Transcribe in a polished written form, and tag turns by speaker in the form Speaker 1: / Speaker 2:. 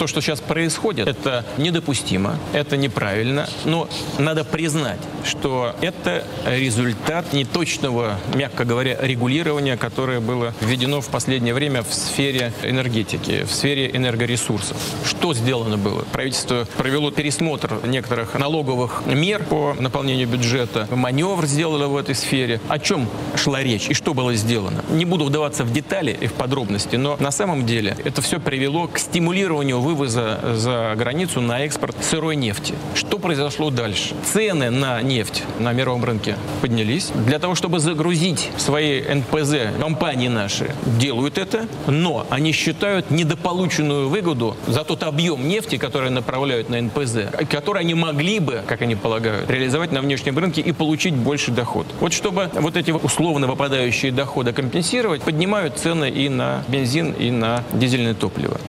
Speaker 1: То, что сейчас происходит, это недопустимо, это неправильно, но надо признать, что это результат неточного, мягко говоря, регулирования, которое было введено в последнее время в сфере энергетики, в сфере энергоресурсов. Что сделано было? Правительство провело пересмотр некоторых налоговых мер по наполнению бюджета, маневр сделало в этой сфере. О чем шла речь и что было сделано? Не буду вдаваться в детали и в подробности, но на самом деле это все привело к стимулированию вывоза за границу на экспорт сырой нефти. Что произошло дальше? Цены на нефть на мировом рынке поднялись. Для того, чтобы загрузить свои НПЗ, компании наши делают это, но они считают недополученную выгоду за тот объем нефти, который направляют на НПЗ, который они могли бы, как они полагают, реализовать на внешнем рынке и получить больше доход. Вот чтобы вот эти условно выпадающие доходы компенсировать, поднимают цены и на бензин, и на дизельное топливо.